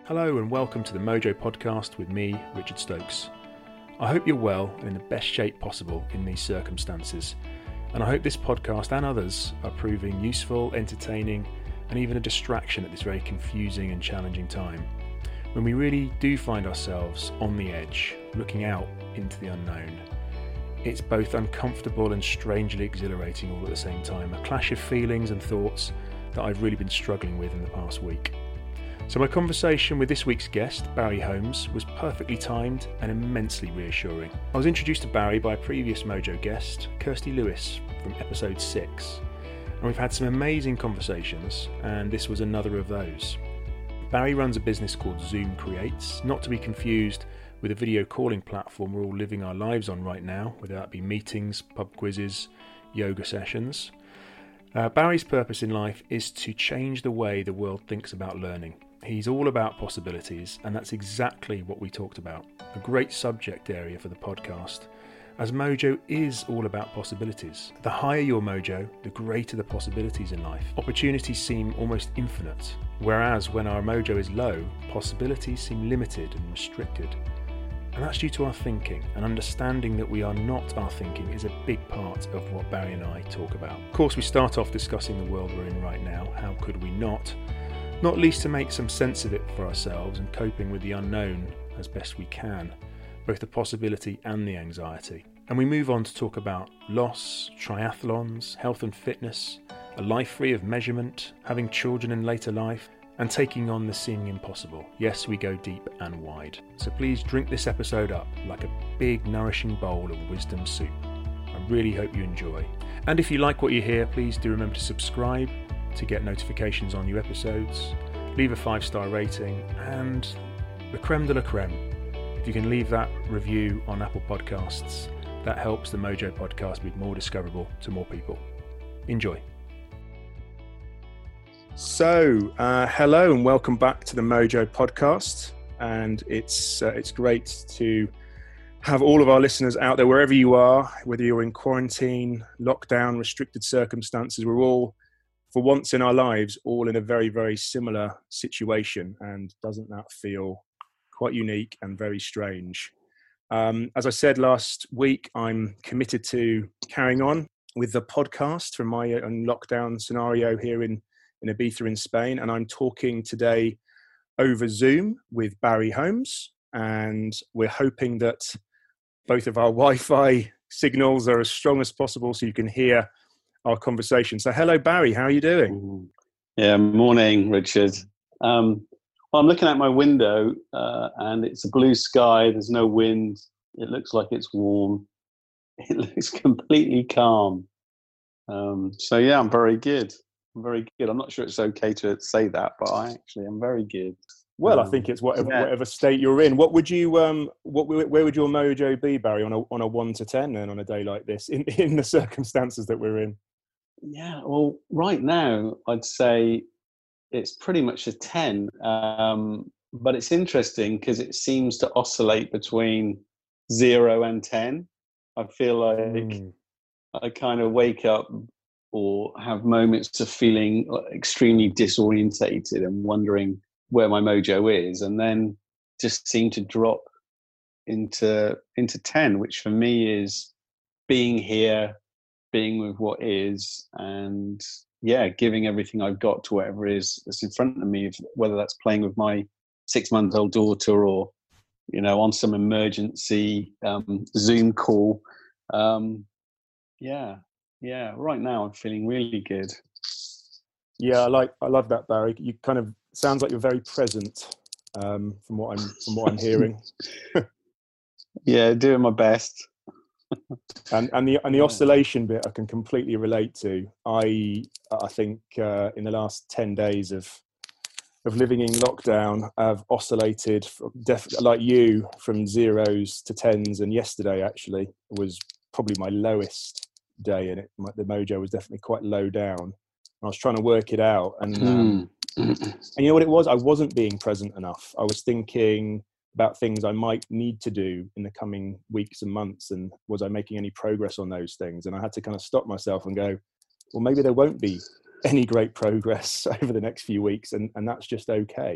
Hello and welcome to the Mojo Podcast with me, Richard Stokes. I hope you're well and in the best shape possible in these circumstances, and I hope this podcast and others are proving useful, entertaining, and even a distraction at this very confusing and challenging time, when we really do find ourselves on the edge, looking out into the unknown. It's both uncomfortable and strangely exhilarating all at the same time, a clash of feelings and thoughts that I've really been struggling with in the past week. So my conversation with this week's guest, Barry Holmes, was perfectly timed and immensely reassuring. I was introduced to Barry by a previous Mojo guest, Kirsty Lewis, from episode 6. And we've had some amazing conversations, and this was another of those. Barry runs a business called Zoom Creates, not to be confused with a video calling platform we're all living our lives on right now, whether that be meetings, pub quizzes, yoga sessions. Barry's purpose in life is to change the way the world thinks about learning. He's all about possibilities, and that's exactly what we talked about. A great subject area for the podcast, as Mojo is all about possibilities. The higher your Mojo, the greater the possibilities in life. Opportunities seem almost infinite, whereas when our Mojo is low, possibilities seem limited and restricted. And that's due to our thinking, and understanding that we are not our thinking is a big part of what Barry and I talk about. Of course, we start off discussing the world we're in right now. How could we not? Not least to make some sense of it for ourselves and coping with the unknown as best we can, both the possibility and the anxiety. And we move on to talk about loss, triathlons, health and fitness, a life free of measurement, having children in later life, and taking on the seeming impossible. Yes, we go deep and wide. So please drink this episode up like a big nourishing bowl of wisdom soup. I really hope you enjoy. And if you like what you hear, please do remember to subscribe to get notifications on new episodes, leave a 5-star rating, and the creme de la creme, if you can leave that review on Apple Podcasts, that helps the Mojo podcast be more discoverable to more people. Enjoy. So, hello and welcome back to the Mojo podcast, and it's great to have all of our listeners out there, wherever you are, whether you're in quarantine, lockdown, restricted circumstances. We're all, for once in our lives, all in a very, very similar situation, and doesn't that feel quite unique and very strange? As I said last week, I'm committed to carrying on with the podcast from my own lockdown scenario here in Ibiza in Spain, and I'm talking today over Zoom with Barry Holmes, and we're hoping that both of our Wi-Fi signals are as strong as possible so you can hear our conversation. So hello Barry, how are you doing? Yeah, morning Richard. Well, I'm looking out my window and it's a blue sky, there's no wind, it looks like it's warm, it looks completely calm. So yeah, I'm very good. I'm not sure it's okay to say that, but I actually am very good. Well, I think it's whatever state you're in. What would you where would your mojo be, Barry, on a 1 to 10 then on a day like this in the circumstances that we're in? Yeah, well, right now I'd say it's pretty much a 10. But it's interesting because it seems to oscillate between 0 and 10. I feel like I kind of wake up or have moments of feeling extremely disorientated and wondering where my mojo is, and then just seem to drop into 10, which for me is being here, being with what is, and yeah, giving everything I've got to whatever is that's in front of me, whether that's playing with my 6-month-old daughter or, you know, on some emergency Zoom call. Yeah, right now I'm feeling really good. Yeah, I love that, Barry. You kind of sounds like you're very present, from what I'm hearing. Yeah, doing my best. and the oscillation bit I can completely relate to. I think in the last 10 days of living in lockdown, I've oscillated like you from 0s to 10s, and yesterday actually was probably my lowest day, and the mojo was definitely quite low down. I was trying to work it out, and you know what it was? I wasn't being present enough. I was thinking about things I might need to do in the coming weeks and months, and was I making any progress on those things? And I had to kind of stop myself and go, well, maybe there won't be any great progress over the next few weeks, and that's just okay.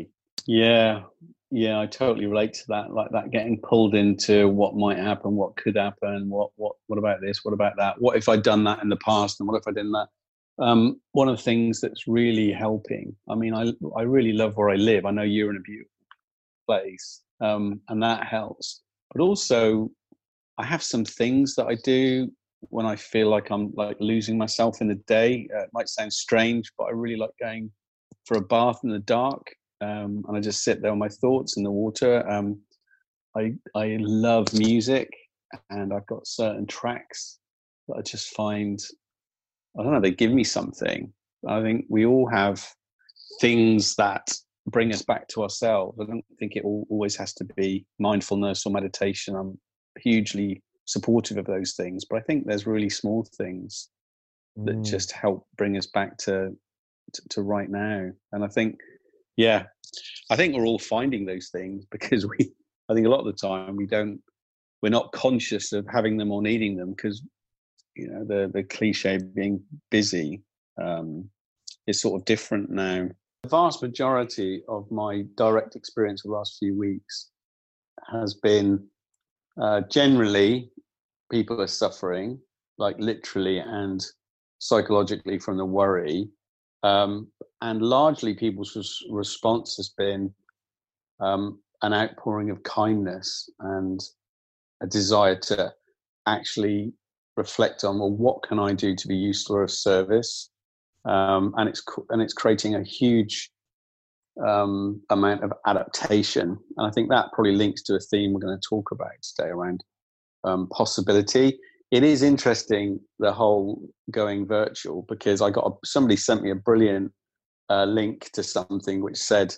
Yeah, yeah, I totally relate to that. Like that getting pulled into what might happen, what could happen, what about this, what about that? What if I'd done that in the past, and what if I didn't that? One of the things that's really helping. I mean, I really love where I live. I know you're in a beautiful place, and that helps. But also, I have some things that I do when I feel like I'm like losing myself in the day. It might sound strange, but I really like going for a bath in the dark, and I just sit there with my thoughts in the water. I love music, and I've got certain tracks that I just find, I don't know, they give me something. I think we all have things that bring us back to ourselves. I don't think it always has to be mindfulness or meditation. I'm hugely supportive of those things, but I think there's really small things that just help bring us back to right now. And I think, yeah, I think we're all finding those things because I think a lot of the time we're not conscious of having them or needing them because, you know, the cliche being busy is sort of different now. The vast majority of my direct experience of the last few weeks has been generally people are suffering, like literally and psychologically from the worry. And largely people's response has been an outpouring of kindness and a desire to actually reflect on, well, what can I do to be useful or of service? And it's creating a huge amount of adaptation. And I think that probably links to a theme we're going to talk about today around possibility. It is interesting, the whole going virtual, because somebody sent me a brilliant link to something which said,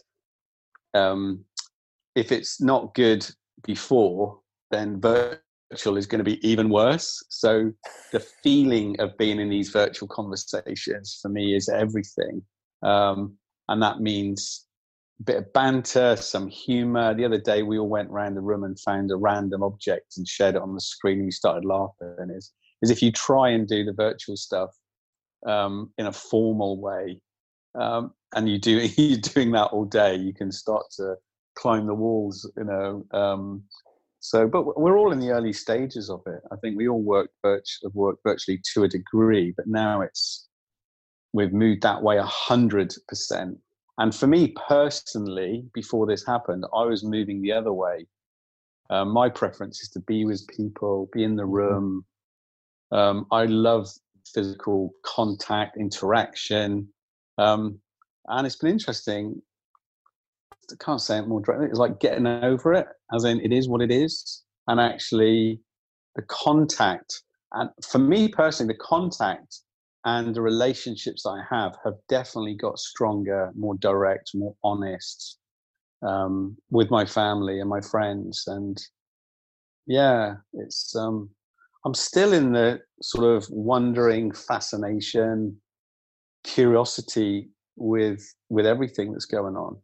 if it's not good before, then virtual is going to be even worse. So the feeling of being in these virtual conversations for me is everything. And that means a bit of banter, some humor. The other day we all went around the room and found a random object and shared it on the screen and we started laughing. Is if you try and do the virtual stuff in a formal way, and you're doing that all day, you can start to climb the walls, you know. But we're all in the early stages of it. I think we all have worked virtually to a degree, but now we've moved that way 100%. And for me personally, before this happened, I was moving the other way. My preference is to be with people, be in the room. I love physical contact, interaction. And it's been interesting. I can't say it more directly. It's like getting over it, as in it is what it is. And actually the contact, and for me personally, the contact and the relationships I have definitely got stronger, more direct, more honest, with my family and my friends. And yeah, it's I'm still in the sort of wondering, fascination, curiosity with everything that's going on.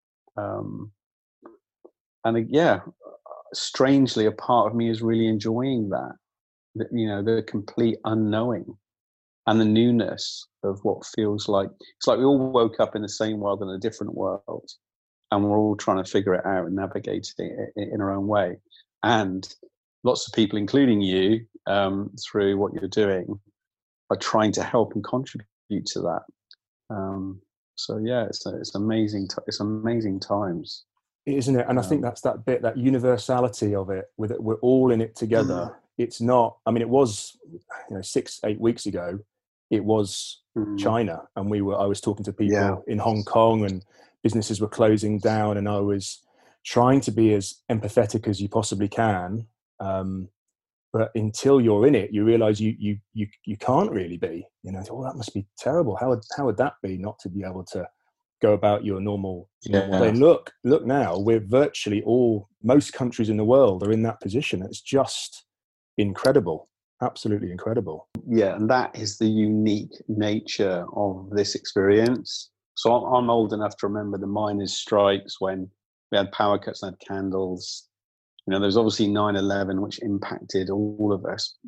And yeah, strangely, a part of me is really enjoying that, you know, the complete unknowing and the newness of what feels like, it's like we all woke up in the same world in a different world, and we're all trying to figure it out and navigate it in our own way. And lots of people, including you, through what you're doing, are trying to help and contribute to that. So yeah, it's amazing. It's amazing times, isn't it? And I think that's that bit, that universality of it. With it, we're all in it together. It's not. I mean, it was, 6-8 weeks ago. It was China, and I was talking to people in Hong Kong, and businesses were closing down, and I was trying to be as empathetic as you possibly can. But until you're in it, you realize you can't really be. Oh, that must be terrible. How would that be, not to be able to go about your normal day? Look now, we're virtually most countries in the world are in that position. It's just incredible, absolutely incredible. Yeah, and that is the unique nature of this experience. So I'm old enough to remember the miners' strikes when we had power cuts and had candles. There's obviously 9/11, which impacted all of us, but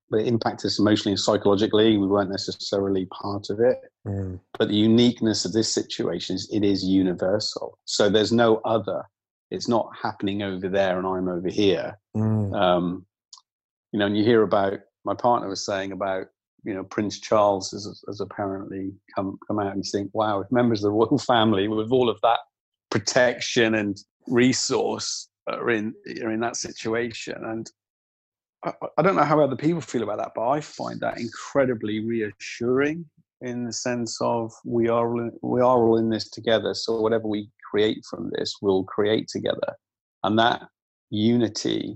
but it impacted us emotionally and psychologically. We weren't necessarily part of it. Mm. But the uniqueness of this situation is it is universal. So there's no other. It's not happening over there and I'm over here. Mm. And you hear about, my partner was saying about, Prince Charles has apparently come out, and you think, wow, if members of the royal family with all of that protection and resource are in that situation. And I don't know how other people feel about that, but I find that incredibly reassuring, in the sense of we are all in this together. So whatever we create from this, we'll create together, and that unity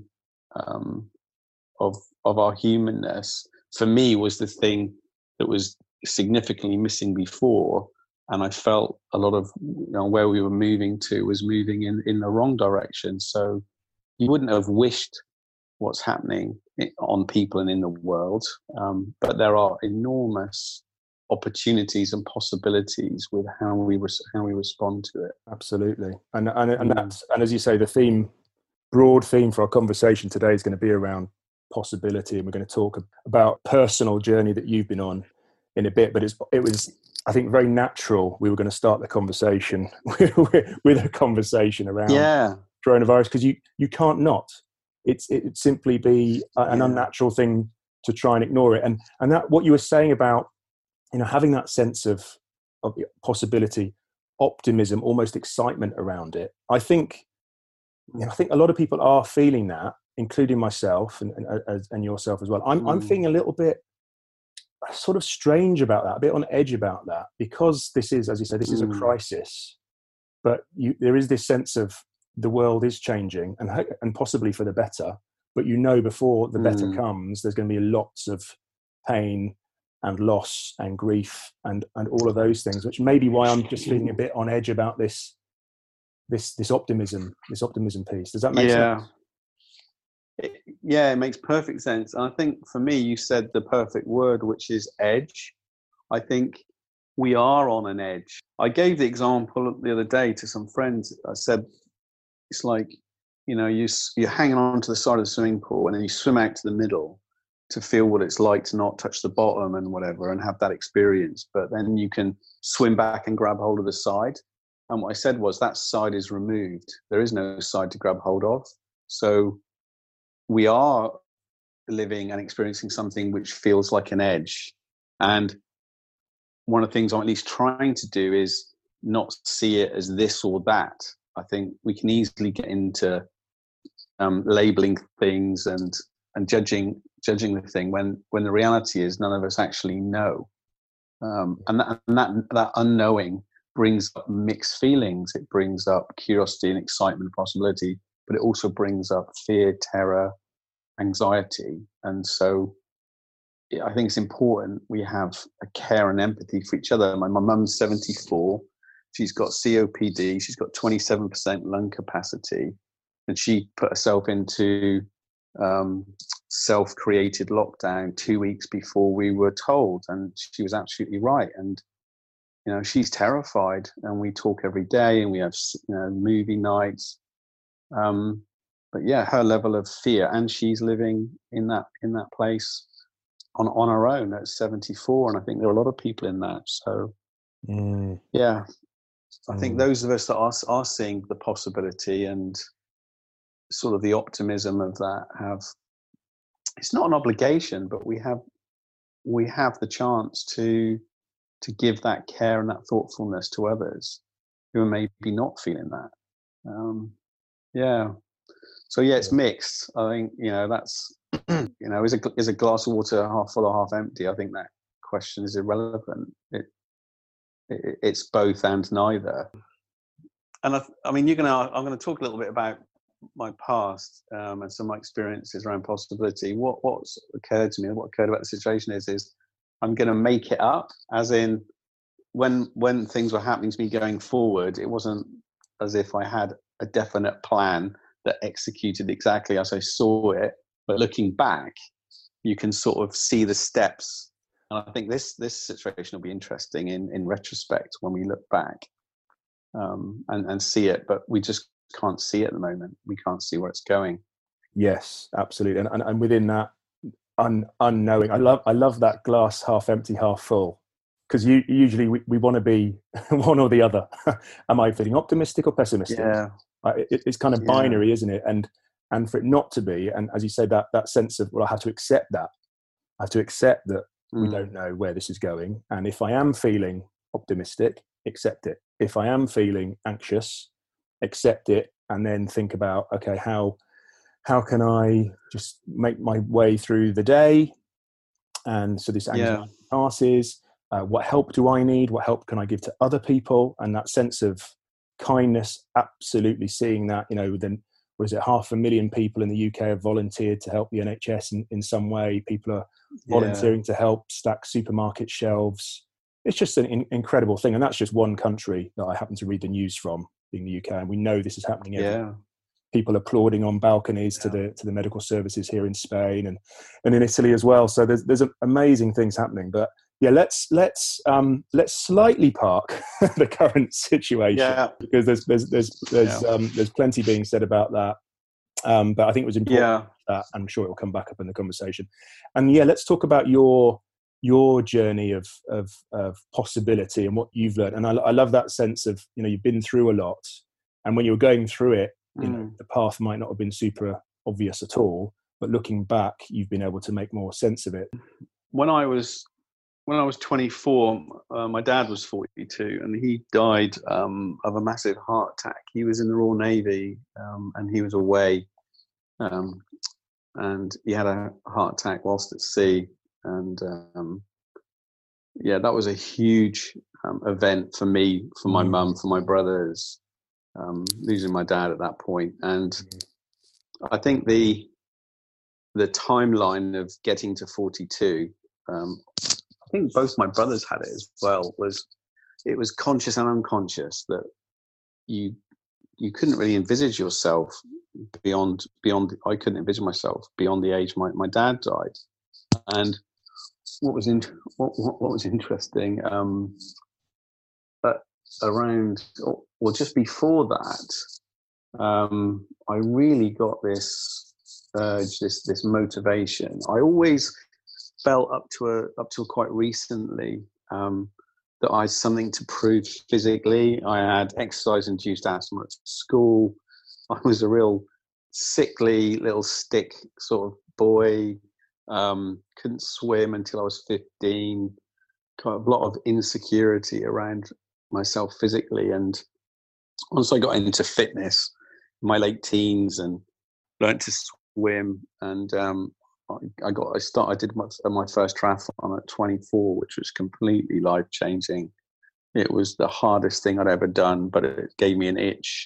of our humanness, for me, was the thing that was significantly missing before. And I felt a lot of where we were moving to was moving in the wrong direction. So you wouldn't have wished what's happening on people and in the world, but there are enormous opportunities and possibilities with how we respond to it. Absolutely, and that's, and as you say, the broad theme for our conversation today is going to be around possibility, and we're going to talk about personal journey that you've been on in a bit. But it was, I think, very natural we were going to start the conversation with a conversation around coronavirus, because you can't not. It'd simply be an unnatural thing to try and ignore it. And that, what you were saying about, having that sense of possibility, optimism, almost excitement around it. I think a lot of people are feeling that, including myself and yourself as well. I'm feeling a little bit sort of strange about that, a bit on edge about that, because this is, as you say, this is a crisis, but there is this sense of the world is changing and possibly for the better, but before the better comes, there's going to be lots of pain and loss and grief and all of those things, which may be why I'm just feeling a bit on edge about this optimism piece. Does that make sense? It makes perfect sense. And I think for me, you said the perfect word, which is edge. I think we are on an edge. I gave the example the other day to some friends. I said, it's like, you're hanging on to the side of the swimming pool, and then you swim out to the middle to feel what it's like to not touch the bottom and whatever, and have that experience. But then you can swim back and grab hold of the side. And what I said was, that side is removed. There is no side to grab hold of. So we are living and experiencing something which feels like an edge. And one of the things I'm at least trying to do is not see it as this or that. I think we can easily get into labeling things and judging the thing when the reality is none of us actually know. And that unknowing brings up mixed feelings. It brings up curiosity and excitement and possibility, but it also brings up fear, terror, anxiety. And so I think it's important we have a care and empathy for each other. My mum's 74. She's got COPD. She's got 27% lung capacity. And she put herself into self-created lockdown 2 weeks before we were told. And she was absolutely right. And, she's terrified. And we talk every day, and we have, movie nights. But yeah, her level of fear, and she's living in that place on her own at 74. And I think there are a lot of people in that. So I think those of us that are seeing the possibility and sort of the optimism of that it's not an obligation, but we have the chance to give that care and that thoughtfulness to others who are maybe not feeling that. So it's mixed. I think, that's, is a glass of water half full or half empty? I think that question is irrelevant. It's both and neither. And I'm going to talk a little bit about my past and some of my experiences around possibility. What's occurred to me and what occurred about the situation is I'm going to make it up, as in when things were happening to me going forward, it wasn't as if I had a definite plan that executed exactly as I saw it. But looking back, you can sort of see the steps. And I think this situation will be interesting in retrospect when we look back and see it. But we just can't see it at the moment. We can't see where it's going. Yes, absolutely. And within that, unknowing. I love that glass half empty, half full, because usually we want to be one or the other. Am I feeling optimistic or pessimistic? Yeah. It's kind of binary, isn't it? And for it not to be, and as you say, that sense of, well, I have to accept that. I have to accept that we don't know where this is going. And if I am feeling optimistic, accept it. If I am feeling anxious, accept it, and then think about, okay, how can I just make my way through the day? And so this anxiety passes. What help do I need? What help can I give to other people? And that sense of kindness, absolutely seeing that, then was it 500,000 people in the UK have volunteered to help the NHS in some way. People are volunteering to help stack supermarket shelves. It's just an incredible thing. And that's just one country that I happen to read the news from, being the UK. And we know this is happening everywhere. People applauding on balconies to the medical services here in Spain and in Italy as well. So there's amazing things happening. But let's slightly park the current situation because there's plenty being said about that. But I think it was important that I'm sure it will come back up in the conversation. And let's talk about your journey of possibility and what you've learned. And I love that sense of, you've been through a lot, and when you were going through it, the path might not have been super obvious at all, but looking back, you've been able to make more sense of it. When I was 24, my dad was 42, and he died of a massive heart attack. He was in the Royal Navy, and he was away, and he had a heart attack whilst at sea. And that was a huge event for me, for my mum, for my brothers, losing my dad at that point. And I think the timeline of getting to 42, I think both my brothers had it as well, it was conscious and unconscious that you couldn't really envisage yourself beyond. I couldn't envision myself beyond the age my dad died. And what was interesting, but around, well, just before that, I really got this urge, this motivation. I always felt up till quite recently that I had something to prove physically. I had exercise-induced asthma at school. I was a real sickly little stick sort of boy. Couldn't swim until I was 15. Got a lot of insecurity around myself physically. And once I got into fitness in my late teens and learned to swim, and I did my first triathlon at 24, which was completely life-changing. It was the hardest thing I'd ever done, but it gave me an itch.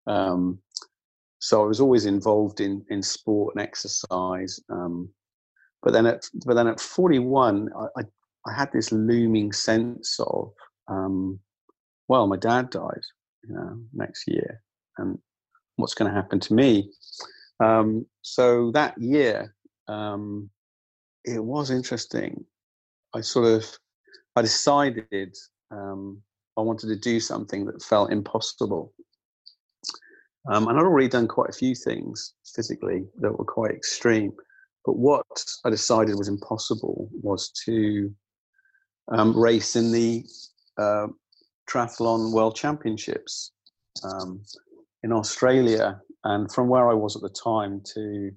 So I was always involved in sport and exercise. But then at 41, I had this looming sense of, my dad died, next year, and what's going to happen to me? So that year, it was interesting. I decided I wanted to do something that felt impossible. And I'd already done quite a few things physically that were quite extreme. But what I decided was impossible was to race in the Triathlon World Championships in Australia. And from where I was at the time to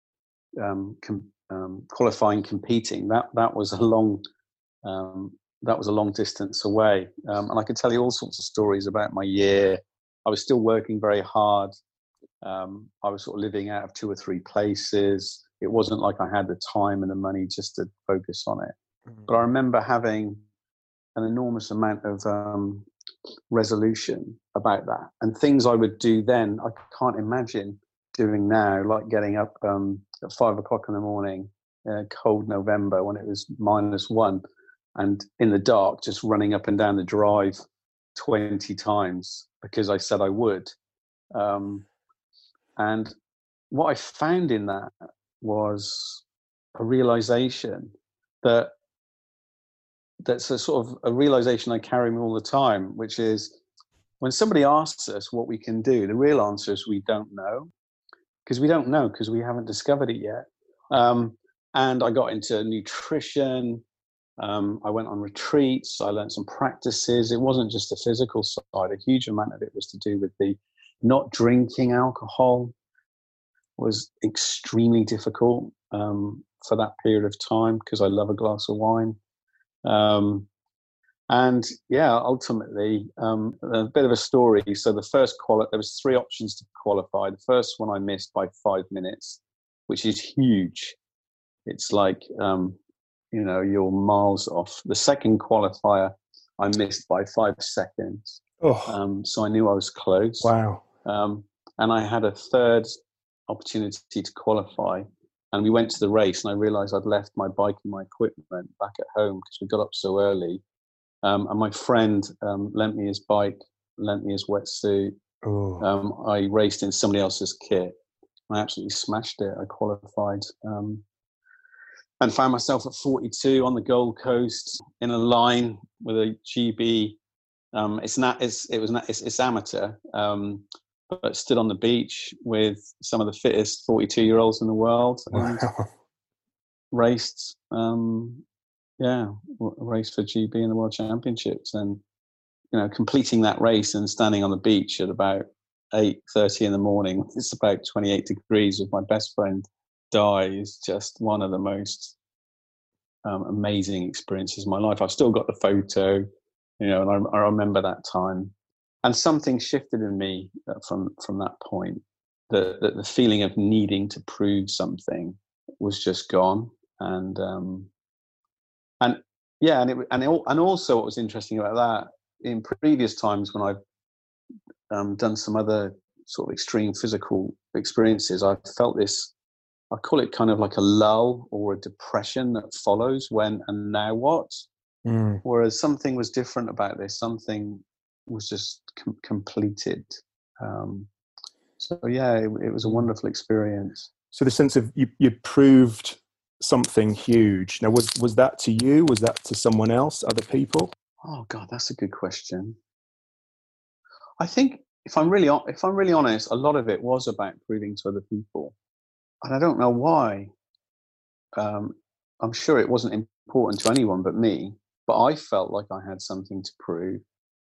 qualifying, competing, that was a long distance away. And I could tell you all sorts of stories about my year. I was still working very hard. I was sort of living out of 2 or 3 places. It wasn't like I had the time and the money just to focus on it. But I remember having an enormous amount of resolution about that, and things I would do then I can't imagine doing now, like getting up at 5 o'clock in the morning, cold November when it was -1, and in the dark just running up and down the drive 20 times because I said I would. And what I found in that was a realization that's a sort of a realization I carry me all the time, which is when somebody asks us what we can do, the real answer is we don't know, because we don't know because we haven't discovered it yet. And I got into nutrition. I went on retreats. I learned some practices. It wasn't just the physical side. A huge amount of it was to do with the not drinking alcohol. Was extremely difficult for that period of time because I love a glass of wine. And yeah, ultimately, a bit of a story. So the first there was 3 options to qualify. The first one I missed by 5 minutes, which is huge. It's like, you're miles off. The second qualifier I missed by 5 seconds. So I knew I was close. Wow. And I had a third opportunity to qualify. And we went to the race, and I realized I'd left my bike and my equipment back at home because we got up so early. And my friend lent me his bike, lent me his wetsuit. I raced in somebody else's kit. I absolutely smashed it. I qualified and found myself at 42 on the Gold Coast in a line with a GB. It's amateur, but stood on the beach with some of the fittest 42-year-olds in the world. And raced. Race for GB in the World Championships, and completing that race and standing on the beach at about 8:30 in the morning. It's about 28 degrees with my best friend Di is just one of the most amazing experiences of my life. I've still got the photo, and I remember that time. And something shifted in me from that point. The feeling of needing to prove something was just gone, and also what was interesting about that, in previous times when I've done some other sort of extreme physical experiences, I've felt this, I call it kind of like a lull or a depression that follows when and now what. Whereas something was different about this. Something was just completed. It was a wonderful experience. So the sense of you proved something huge. Now, was that to you? Was that to someone else? Other people? Oh God, that's a good question. I think if I'm really honest, a lot of it was about proving to other people, and I don't know why. I'm sure it wasn't important to anyone but me, but I felt like I had something to prove.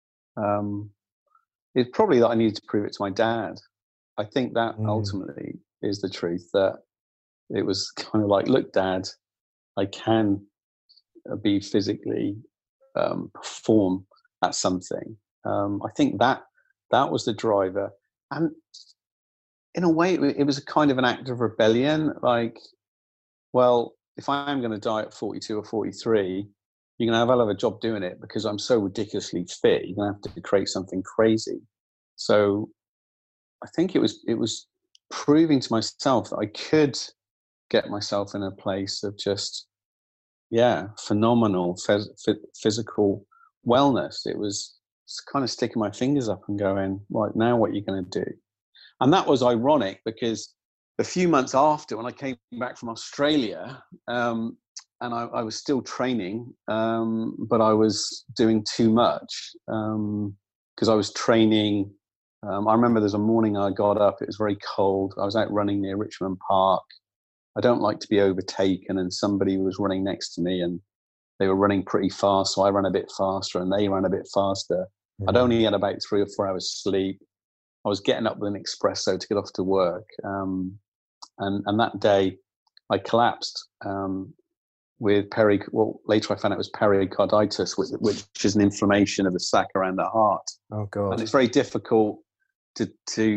It's probably that I needed to prove it to my dad. I think that ultimately is the truth, that it was kind of like, look, Dad, I can be physically perform at something. I think that was the driver. And in a way, it was a kind of an act of rebellion. Like, well, if I am going to die at 42 or 43, you're going to have a hell of a job doing it because I'm so ridiculously fit. You're going to have to create something crazy. So I think it was proving to myself that I could get myself in a place of just, phenomenal physical wellness. It was kind of sticking my fingers up and going, right, now what are you going to do? And that was ironic because a few months after, when I came back from Australia, and I was still training, but I was doing too much because I was training. I remember there's a morning I got up, it was very cold. I was out running near Richmond Park. I don't like to be overtaken, and somebody was running next to me and they were running pretty fast. So I ran a bit faster and they ran a bit faster. I'd only had about 3 or 4 hours sleep. I was getting up with an espresso to get off to work. And that day I collapsed with later I found out it was pericarditis, which is an inflammation of the sac around the heart. Oh God. And it's very difficult to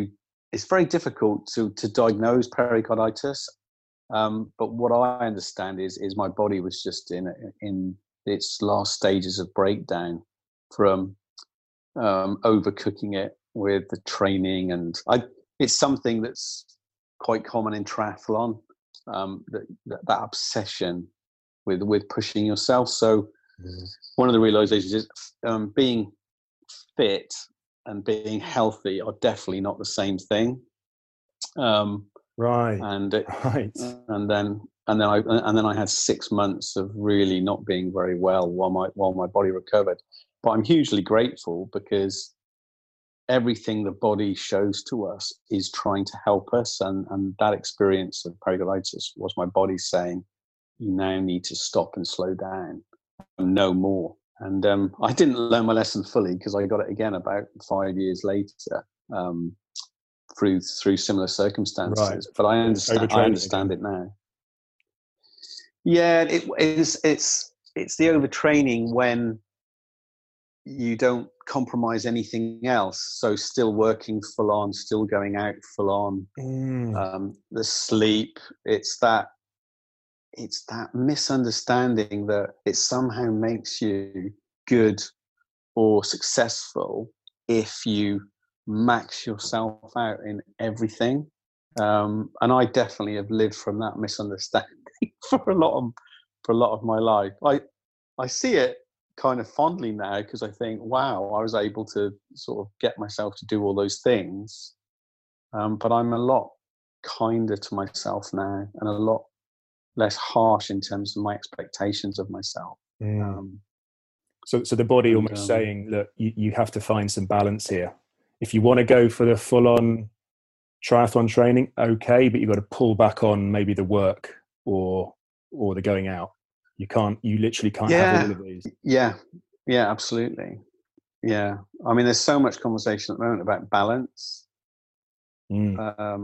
diagnose pericarditis. But what I understand is my body was just in its last stages of breakdown from overcooking it with the training, and it's something that's quite common in triathlon. That obsession with pushing yourself. So one of the realizations is being fit and being healthy are definitely not the same thing. Right. And then I had 6 months of really not being very well while my body recovered. But I'm hugely grateful because everything the body shows to us is trying to help us, and that experience of pericarditis was my body saying, you now need to stop and slow down and know more. And I didn't learn my lesson fully because I got it again about 5 years later, through similar circumstances. Right. But I understand it now. Yeah, it's the overtraining when you don't compromise anything else. So still working full on, still going out full on. The sleep, it's that misunderstanding that it somehow makes you good or successful if you max yourself out in everything. And I definitely have lived from that misunderstanding for a lot of my life. I see it kind of fondly now because I think, wow, I was able to sort of get myself to do all those things. But I'm a lot kinder to myself now and a lot less harsh in terms of my expectations of myself. So the body almost saying, look, you have to find some balance here. If you want to go for the full-on triathlon training, okay, but you've got to pull back on maybe the work or the going out. You literally can't have all of these. Yeah, absolutely. Yeah. I mean, there's so much conversation at the moment about balance. And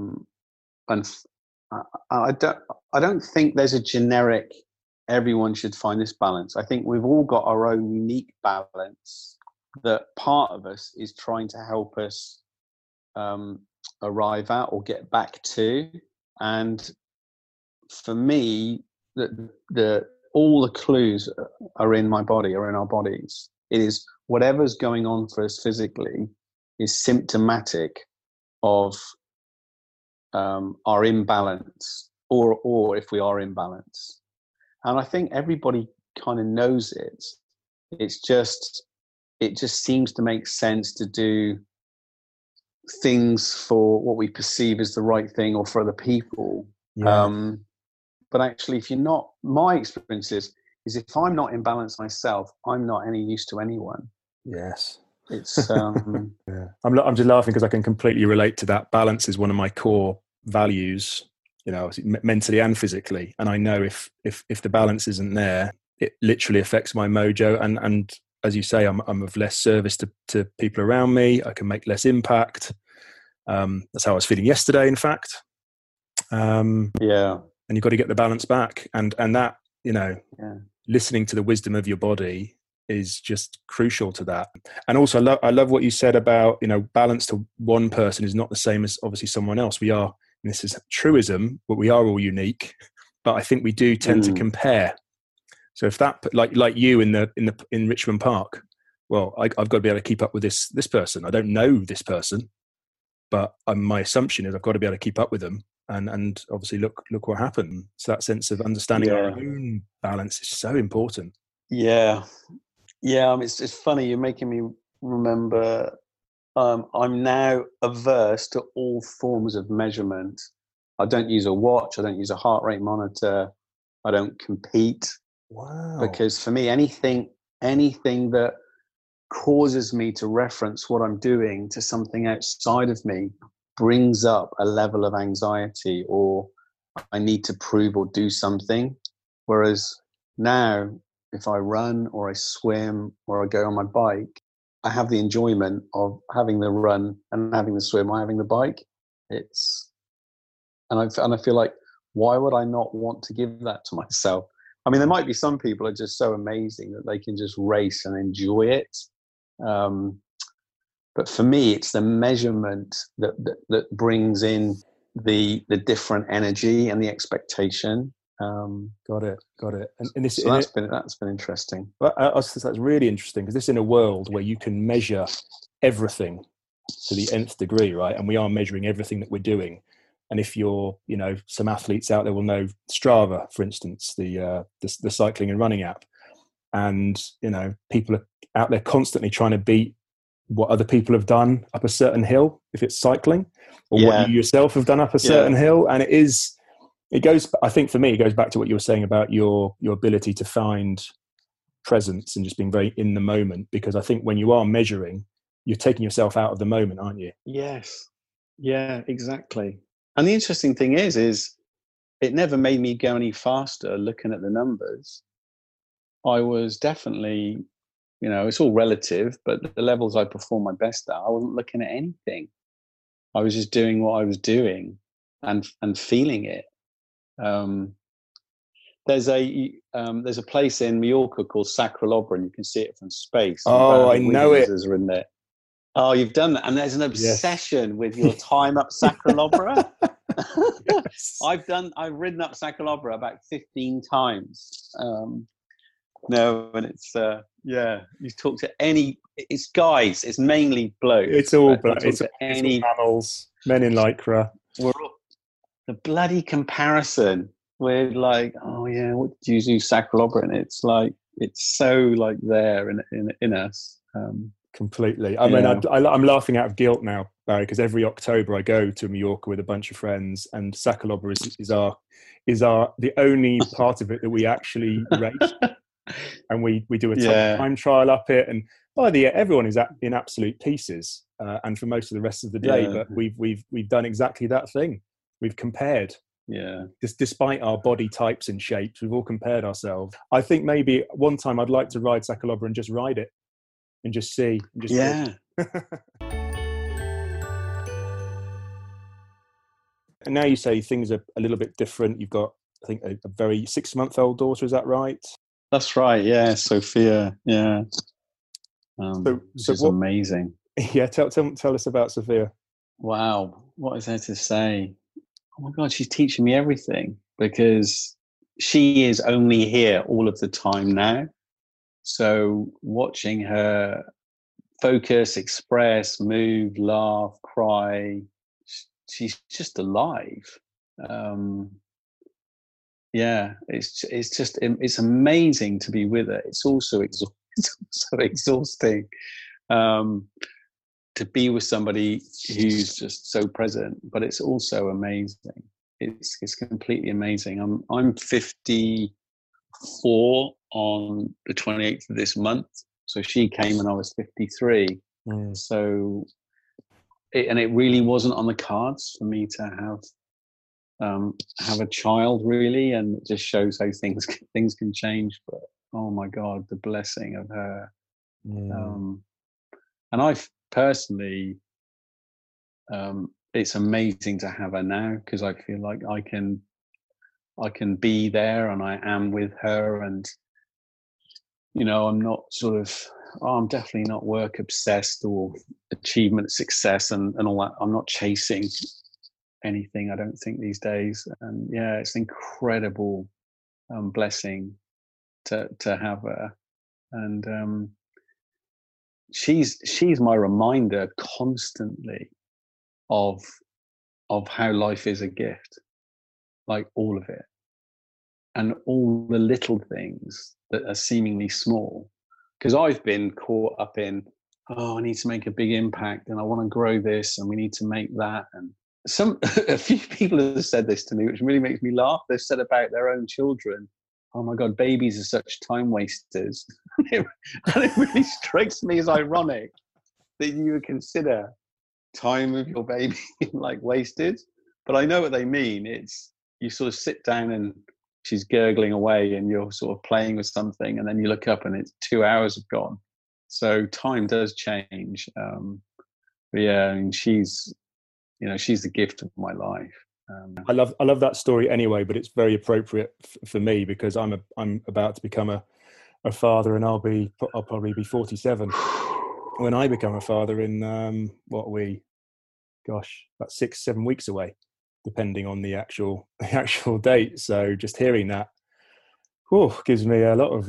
I don't think there's a generic, everyone should find this balance. I think we've all got our own unique balance that part of us is trying to help us arrive at or get back to. And for me, all the clues are in my body, are in our bodies. It is whatever's going on for us physically is symptomatic of our imbalance, or if we are in balance. And I think everybody kind of knows it. It just seems to make sense to do things for what we perceive as the right thing or for other people. Yeah. But actually, if you're not, my experience is if I'm not in balance myself, I'm not any use to anyone. Yes. It's yeah. I'm just laughing because I can completely relate to that. Balance is one of my core values, mentally and physically. And I know if the balance isn't there, it literally affects my mojo. And as you say, I'm of less service to people around me. I can make less impact. That's how I was feeling yesterday, in fact. Yeah. And you've got to get the balance back. And that, listening to the wisdom of your body is just crucial to that. And also I love what you said about, balance to one person is not the same as obviously someone else. We are, and this is truism, but we are all unique. But I think we do tend to compare. So if that, like you in Richmond Park, well, I've got to be able to keep up with this person. I don't know this person, but my assumption is I've got to be able to keep up with them. And obviously look what happened. So that sense of understanding our own balance is so important. Yeah. I mean, it's funny. You're making me remember. I'm now averse to all forms of measurement. I don't use a watch. I don't use a heart rate monitor. I don't compete. Wow. Because for me, anything that causes me to reference what I'm doing to something outside of me brings up a level of anxiety, or I need to prove or do something. Whereas now, if I run or I swim or I go on my bike, I have the enjoyment of having the run and having the swim or having the bike. And I feel like, why would I not want to give that to myself? I mean, there might be some people who are just so amazing that they can just race and enjoy it. But for me, it's the measurement that brings in the different energy and the expectation. Got it. And this, so that's been interesting. Well, that's really interesting, because this is in a world where you can measure everything to the nth degree, right? And we are measuring everything that we're doing. And if you're, some athletes out there will know Strava, for instance, the cycling and running app, and people are out there constantly trying to beat what other people have done up a certain hill, if it's cycling, or what you yourself have done up a certain hill. And it goes, I think for me, it goes back to what you were saying about your ability to find presence and just being very in the moment. Because I think when you are measuring, you're taking yourself out of the moment, aren't you? Yes. Yeah, exactly. And the interesting thing is it never made me go any faster looking at the numbers. I was definitely, it's all relative, but the levels I performed my best at, I wasn't looking at anything. I was just doing what I was doing and feeling it. There's a place in Mallorca called Sacralobra, and you can see it from space. Oh, I know it. Are in there. Oh, you've done that, and there's an obsession with your time up Sacralobra. Yes. I've ridden up Sacralobra about 15 times. And it's you talk to it's guys, it's mainly blokes. It's all blokes. It's all mammals, men in lycra. The bloody comparison with like, oh yeah, what did you do Sacralobra? And it's like, it's so like there in us. Completely. I mean, I'm laughing out of guilt now, Barry, because every October I go to Mallorca with a bunch of friends, and Sacralobra is the only part of it that we actually race, and we do a time trial up it, and by the end, everyone is in absolute pieces, and for most of the rest of the day. But we've done exactly that thing. We've compared. Yeah. Despite our body types and shapes, we've all compared ourselves. I think maybe one time I'd like to ride Sacralobra and just ride it. And just see. And now you say things are a little bit different. You've got, I think, a very 6-month-old daughter. Is that right? That's right. Yeah, Sophia. Yeah. It's amazing. Yeah. Tell us about Sophia. Wow. What is there to say? Oh my God, she's teaching me everything, because she is only here all of the time now. So watching her focus, express, move, laugh, cry, she's just alive. It's amazing to be with her. It's also exhausting to be with somebody who's just so present, but it's also amazing. It's completely amazing. I'm 54 on the 28th of this month, so she came when I was 53. So it really wasn't on the cards for me to have a child, really, and it just shows how things can change. But oh my God, the blessing of her. And I've personally, it's amazing to have her now, because I feel like I can be there, and I am with her, and I'm not I'm definitely not work obsessed or achievement, success, and all that. I'm not chasing anything, I don't think, these days. And it's an incredible blessing to have her. And she's my reminder constantly of how life is a gift, like all of it, and all the little things that are seemingly small. Because I've been caught up in, I need to make a big impact, and I want to grow this, and we need to make that. And a few people have said this to me, which really makes me laugh. They've said about their own children, oh my God, babies are such time wasters. And it really strikes me as ironic that you would consider time with your baby like wasted. But I know what they mean. It's, you sort of sit down and she's gurgling away, and you're sort of playing with something, and then you look up and it's 2 hours have gone. So time does change. But I mean, she's the gift of my life. I love that story anyway, but it's very appropriate for me, because I'm about to become a father, and I'll probably be 47 when I become a father in about 6-7 weeks away, depending on the actual date. So just hearing that gives me a lot of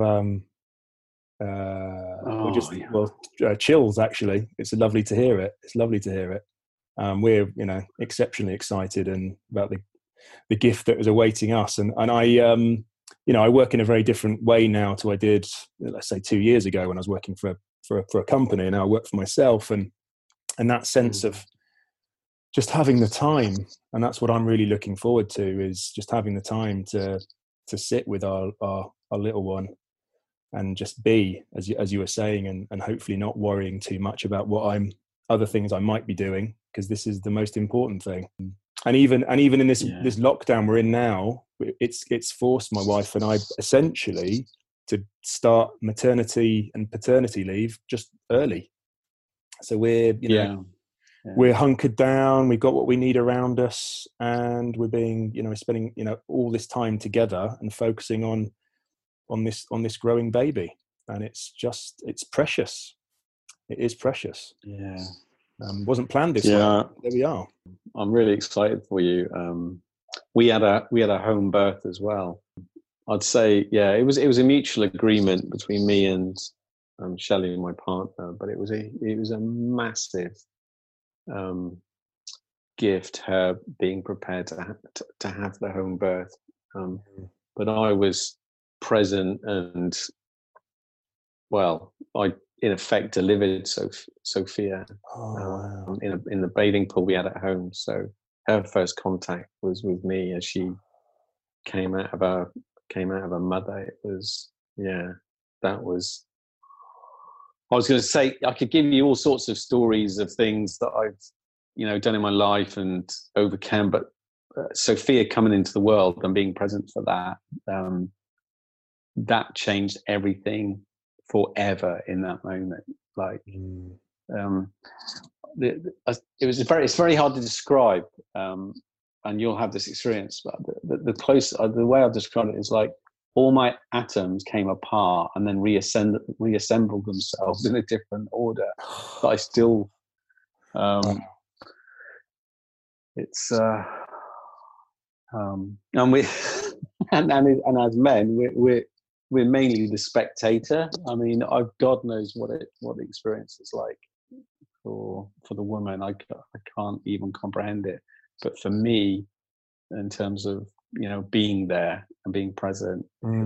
chills. Actually, it's lovely to hear it. We're exceptionally excited and about the gift that is awaiting us, and I work in a very different way now to I did, let's say, 2 years ago when I was working for a company. And now I work for myself, and that sense of just having the time, and that's what I'm really looking forward to, is just having the time to sit with our little one and just be, as you were saying, and hopefully not worrying too much about other things I might be doing, because this is the most important thing. And even in this lockdown we're in now, it's forced my wife and I essentially to start maternity and paternity leave just early. So we're, we're hunkered down, we've got what we need around us, and we're being, we're spending, all this time together and focusing on this growing baby. And it's precious. It is precious. Yeah. Wasn't planned this way. There we are. I'm really excited for you. We had a home birth as well. I'd say, it was a mutual agreement between me and Shelley, my partner, but it was a massive gift, her being prepared to have the home birth. But I was present, and I in effect delivered Sophia in the bathing pool we had at home. So her first contact was with me as she came out of her mother. It was, that was. I was going to say, I could give you all sorts of stories of things that I've, done in my life and overcome, but Sophia coming into the world and being present for that changed everything forever in that moment. Like, it's very hard to describe, and you'll have this experience. But the way I've described it is like all my atoms came apart and then reassembled themselves in a different order. But I still, it's and we and as men we're mainly the spectator. I mean, God knows what the experience is like for the woman. I can't even comprehend it. But for me, in terms of being there and being present,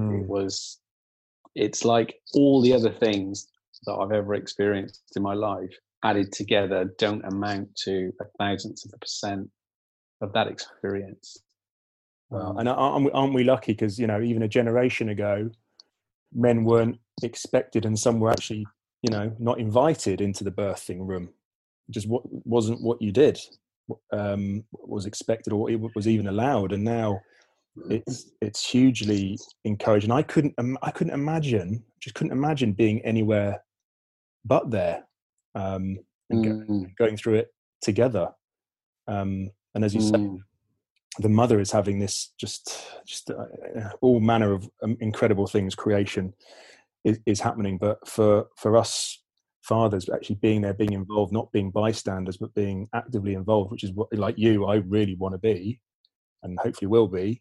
it's like all the other things that I've ever experienced in my life added together don't amount to 0.001% of that experience. And aren't we lucky? Because even a generation ago, men weren't expected, and some were actually not invited into the birthing room. Just wasn't what you did, was expected, or it was even allowed. And now it's hugely encouraged. And I couldn't imagine being anywhere but there, and going through it together. And as you say, the mother is having this just all manner of incredible things. Creation is happening, but for us fathers, actually being there, being involved, not being bystanders, but being actively involved, which is what, like you, I really want to be, and hopefully will be.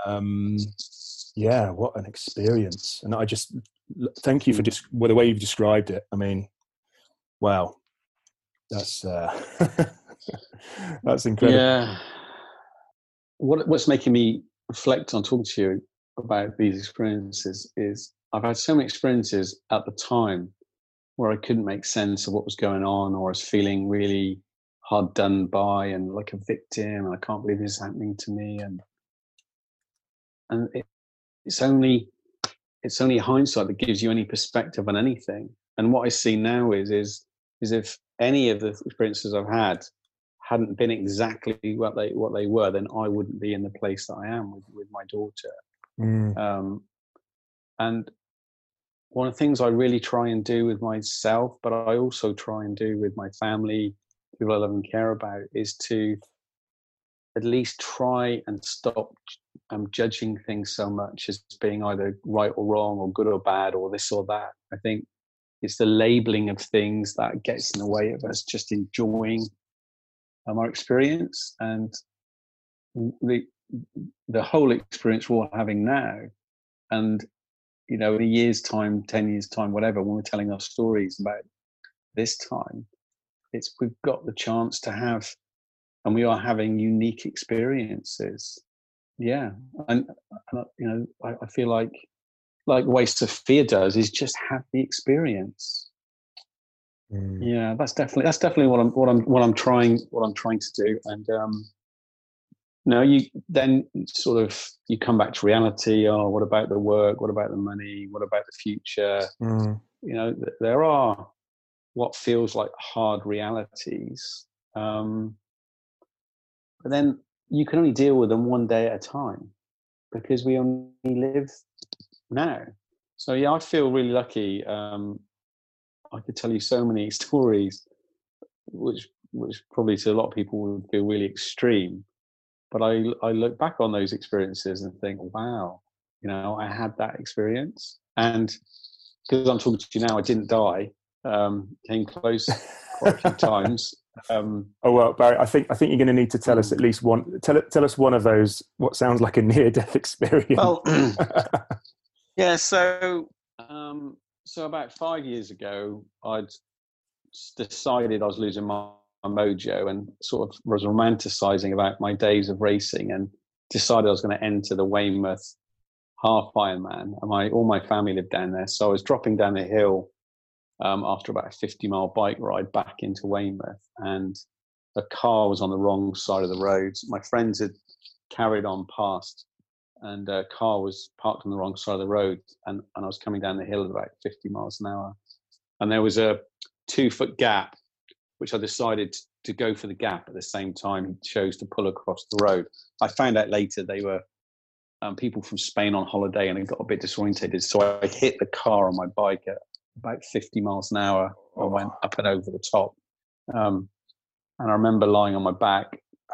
What an experience! And I just thank you for the way you've described it. I mean, wow, that's that's incredible. Yeah. What's making me reflect on talking to you about these experiences is I've had so many experiences at the time where I couldn't make sense of what was going on, or I was feeling really hard done by and like a victim, and I can't believe this is happening to me. And it's only hindsight that gives you any perspective on anything. And what I see now is if any of the experiences I've had hadn't been exactly what they were, then I wouldn't be in the place that I am with my daughter. And one of the things I really try and do with myself, but I also try and do with my family, people I love and care about, is to at least try and stop judging things so much as being either right or wrong, or good or bad, or this or that. I think it's the labeling of things that gets in the way of us just enjoying our experience, and the whole experience we're all having now. And in a year's time, 10 years time, whatever, when we're telling our stories about this time, we've got the chance to have, and we are having unique experiences. And I feel like the way Sophia does is just have the experience. That's definitely what I'm trying to do. And you then sort of you come back to reality. Oh, what about the work? What about the money? What about the future? There are what feels like hard realities, but then you can only deal with them one day at a time. because we only live now. So yeah, I feel really lucky. I could tell you so many stories, which probably to a lot of people would feel really extreme. But I look back on those experiences and think, wow, I had that experience. And because I'm talking to you now, I didn't die. Came close quite a few times. Oh well, Barry, I think you're going to need to tell us at least one. Tell us one of those. What sounds like a near-death experience. Well, yeah. So about 5 years ago, I'd decided I was losing my mojo and sort of was romanticizing about my days of racing, and decided I was going to enter the Weymouth half Ironman. And all my family lived down there, so I was dropping down the hill after about a 50-mile bike ride back into Weymouth, and a car was on the wrong side of the road. My friends had carried on past, and a car was parked on the wrong side of the road, and I was coming down the hill at about 50 miles an hour, and there was a 2-foot gap, which I decided to go for the gap at the same time he chose to pull across the road. I found out later they were people from Spain on holiday, and I got a bit disorientated, so I hit the car on my bike at about 50 miles an hour and went up and over the top. And I remember lying on my back.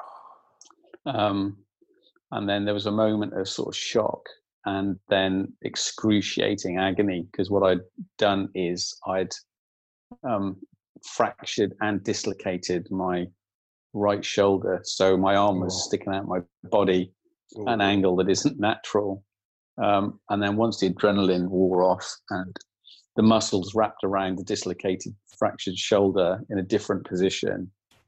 And then there was a moment of sort of shock and then excruciating agony, because what I'd done is I'd fractured and dislocated my right shoulder. So my arm was sticking out my body at an angle that isn't natural. And then once the adrenaline wore off and the muscles wrapped around the dislocated, fractured shoulder in a different position,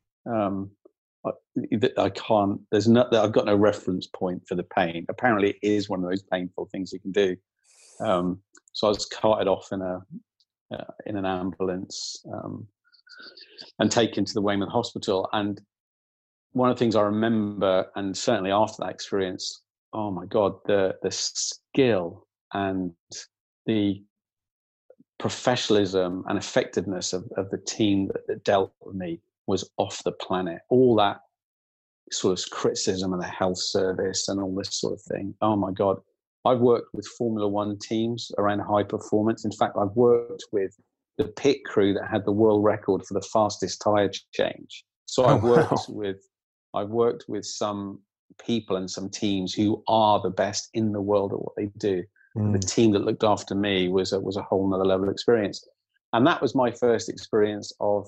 I can't. I've got no reference point for the pain. Apparently, it is one of those painful things you can do. So I was carted off in an ambulance and taken to the Weymouth Hospital. And one of the things I remember, and certainly after that experience, oh my God, the skill and the professionalism and effectiveness of the team that dealt with me was off the planet. All that sort of criticism of the health service and all this sort of thing. Oh my God. I've worked with Formula One teams around high performance. In fact, I've worked with the pit crew that had the world record for the fastest tire change. So I've worked with some people and some teams who are the best in the world at what they do. The team that looked after me was a whole nother level of experience. And that was my first experience of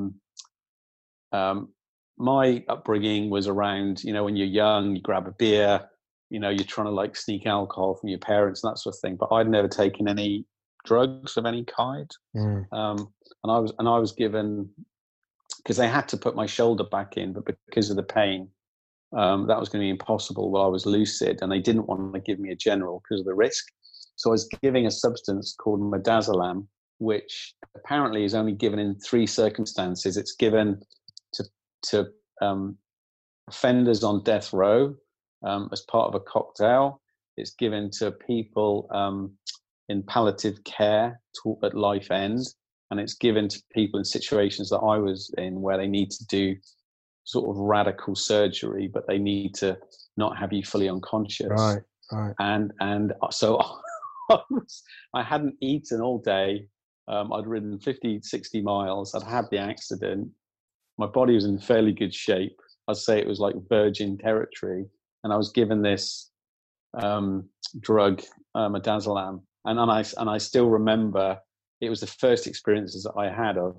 my upbringing was around, when you're young, you grab a beer, you're trying to like sneak alcohol from your parents and that sort of thing. But I'd never taken any drugs of any kind. And I was given, because they had to put my shoulder back in, but because of the pain, that was going to be impossible while I was lucid, and they didn't want to give me a general because of the risk. So I was giving a substance called midazolam, which apparently is only given in 3 circumstances. It's given to offenders on death row as part of a cocktail. It's given to people in palliative care at life end, and it's given to people in situations that I was in where they need to do sort of radical surgery, but they need to not have you fully unconscious. Right. And so I hadn't eaten all day. I'd ridden 50, 60 miles. I'd had the accident. My body was in fairly good shape. I'd say it was like virgin territory. And I was given this drug, midazolam. And I still remember it was the first experiences that I had of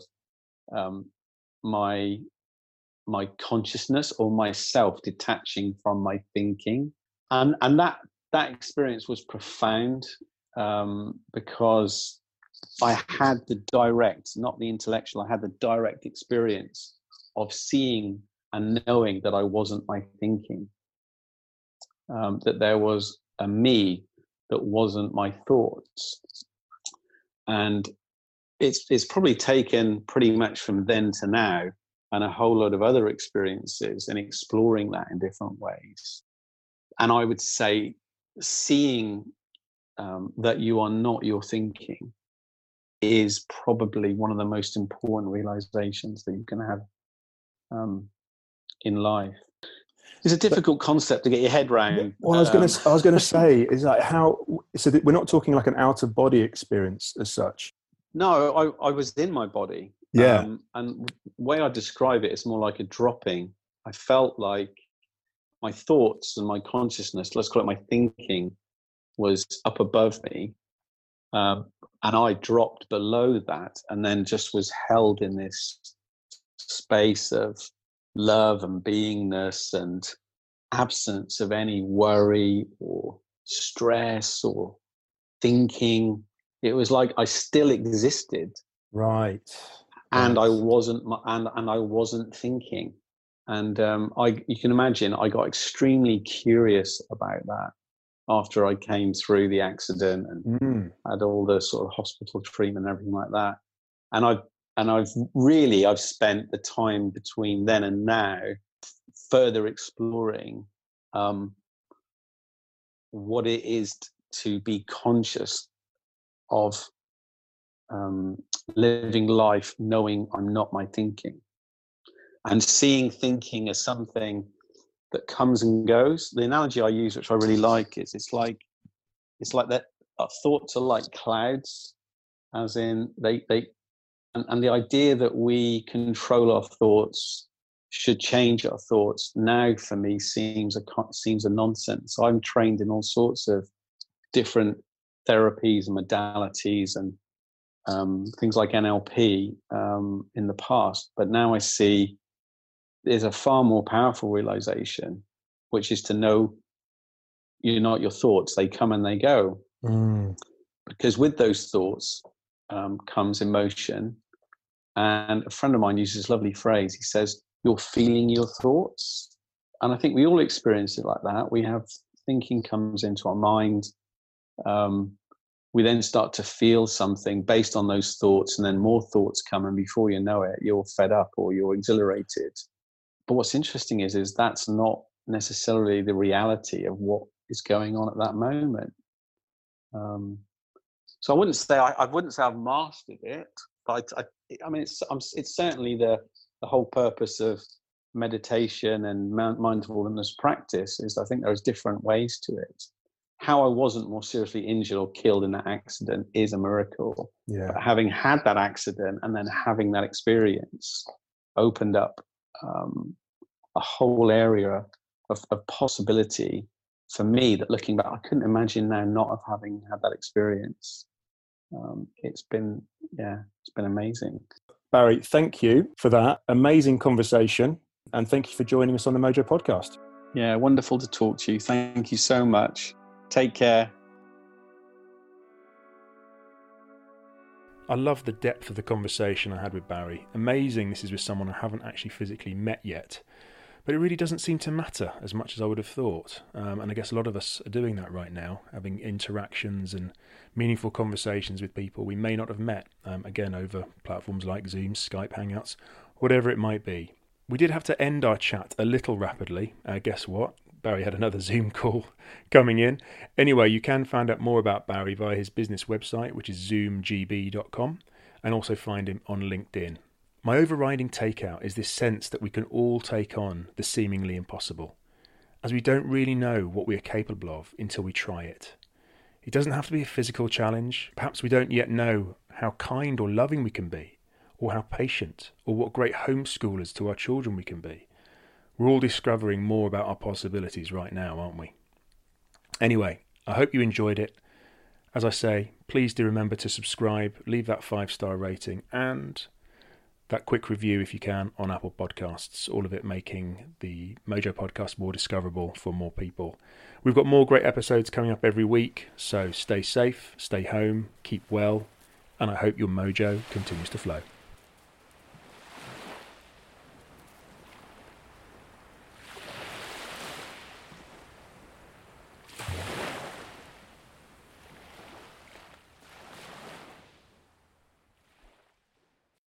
my consciousness or myself detaching from my thinking. And that experience was profound because I had the direct, not the intellectual, I had the direct experience of seeing and knowing that I wasn't my thinking, that there was a me that wasn't my thoughts. And it's probably taken pretty much from then to now and a whole lot of other experiences and exploring that in different ways. And I would say seeing that you are not your thinking is probably one of the most important realizations that you can have in life. It's a difficult concept to get your head round. Well, I was going to say, is like so that we're not talking like an out of body experience as such. No, I was in my body. Yeah. And the way I describe it, it's more like a dropping. I felt like my thoughts and my consciousness, let's call it my thinking, was up above me. And I dropped below that and then just was held in this space of love and beingness and absence of any worry or stress or thinking. It was like I still existed, right? And I wasn't, and I wasn't thinking. And you can imagine, I got extremely curious about that after I came through the accident and had all the sort of hospital treatment and everything like that. And I've spent the time between then and now further exploring what it is to be conscious of living life knowing I'm not my thinking, and seeing thinking as something that comes and goes. The analogy I use, which I really like, is it's like that our thoughts are like clouds, as in and the idea that we control our thoughts, should change our thoughts, now for me seems a nonsense. I'm trained in all sorts of different therapies and modalities and things like NLP in the past, but now I see there's a far more powerful realization, which is to know you're not your thoughts. They come and they go. Because with those thoughts comes emotion. And a friend of mine uses this lovely phrase. He says, you're feeling your thoughts. And I think we all experience it like that. We have thinking comes into our mind. We then start to feel something based on those thoughts, and then more thoughts come, and before you know it, you're fed up or you're exhilarated. But what's interesting is that's not necessarily the reality of what is going on at that moment. So I wouldn't say I've mastered it, but I mean it's certainly the whole purpose of meditation and mindfulness practice is I think there's different ways to it. How I wasn't more seriously injured or killed in that accident is a miracle. Yeah. But having had that accident and then having that experience opened up a whole area of possibility for me that, looking back, I couldn't imagine now not of having had that experience. It's been amazing. Barry, thank you for that amazing conversation, and thank you for joining us on the Mojo podcast. Yeah, wonderful to talk to you. Thank you so much. Take care. I love the depth of the conversation I had with Barry. Amazing this is with someone I haven't actually physically met yet. But it really doesn't seem to matter as much as I would have thought. And I guess a lot of us are doing that right now, having interactions and meaningful conversations with people we may not have met, again, over platforms like Zoom, Skype, Hangouts, whatever it might be. We did have to end our chat a little rapidly. Guess what? Barry had another Zoom call coming in. Anyway, you can find out more about Barry via his business website, which is zoomgb.com, and also find him on LinkedIn. My overriding takeout is this sense that we can all take on the seemingly impossible, as we don't really know what we are capable of until we try it. It doesn't have to be a physical challenge. Perhaps we don't yet know how kind or loving we can be, or how patient, or what great homeschoolers to our children we can be. We're all discovering more about our possibilities right now, aren't we? Anyway, I hope you enjoyed it. As I say, please do remember to subscribe, leave that 5-star rating, and that quick review if you can on Apple Podcasts, all of it making the Mojo podcast more discoverable for more people. We've got more great episodes coming up every week, so stay safe, stay home, keep well, and I hope your mojo continues to flow.